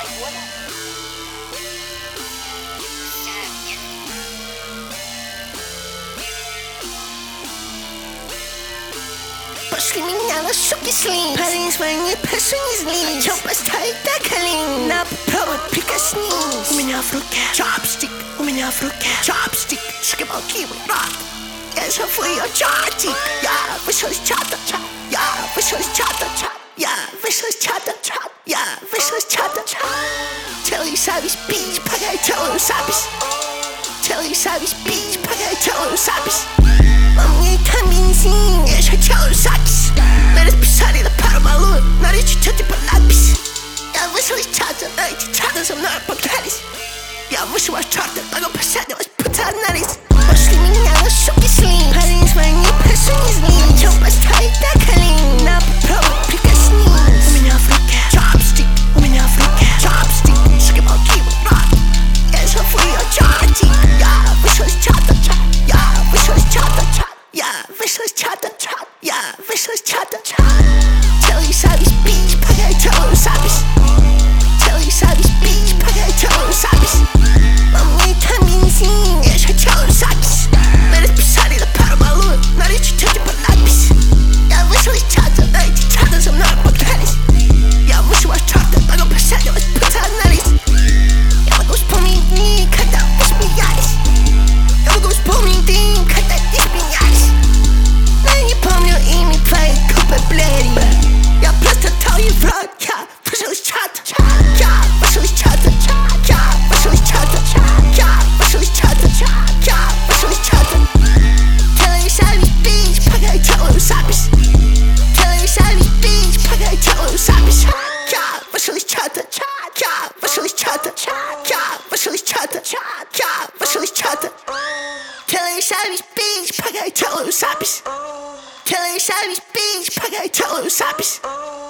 Пошли меня на шоки слить. Парень звонит, прошу не злись. Хочу поставить на колени. На попробуй прикоснись. У меня в руке чопстик. У меня в руке чопстик. Шкибалкивый рот. Я зову ее чатик. Я вышел из чата. Я вышел из чата. Я вышел из чата. Я вышел из чата. Делай запись, бич, пока я делаю запись. Делай запись, бич, пока я делаю запись. Во мне там бензин, я еще делаю запись. Мы расписали на пару малую, на речи что типа надпись. Я вышел из чата, эти чаты за мной погнались. Я вышел из чата, могу посадить вас пути анализ. Пошли меня на шоки слить. Парень звонит, прошу не злить. Хочу поставить на колени. На попробуй прикоснись. У меня в руке чопстик. У меня в руке чопстик. Шкибалкивый рот. Я зову ее чатик. Я вышел из чата. Я вышел из чата. Я вышел из чата. Я вышел из чата. Делай запись, бич, пока я делаю запись. Делай запись, бич, пока я делаю запись. Во мне там бензин, я еще делаю запись. Мы расписали на пару малую, на речи что типа надпись. Я вышел из чата, эти чаты за мной погнались. Я вышел из чата, могу посадить вас пути анализ. Я могу вспомнить дни, когда мы смеялись. Я могу вспомнить дни, когда не смеялись. Но я не помню имя твоей группы Блэри. Я просто дал ей в рот, я вышел из чата. Я вышел из чата. Я вышел из чата. Я вышел из чата. Я вышел из чата. Делай запись, бич, пока я делаю запись. Делай запись, бич, пока я делаю запись. Я вышел из чата. Я вышел из чата. Я вышел из чата. Я вышел из чата. Делай запись, бич, пока я делаю запись. Делай запись, бич, пока я делаю запись.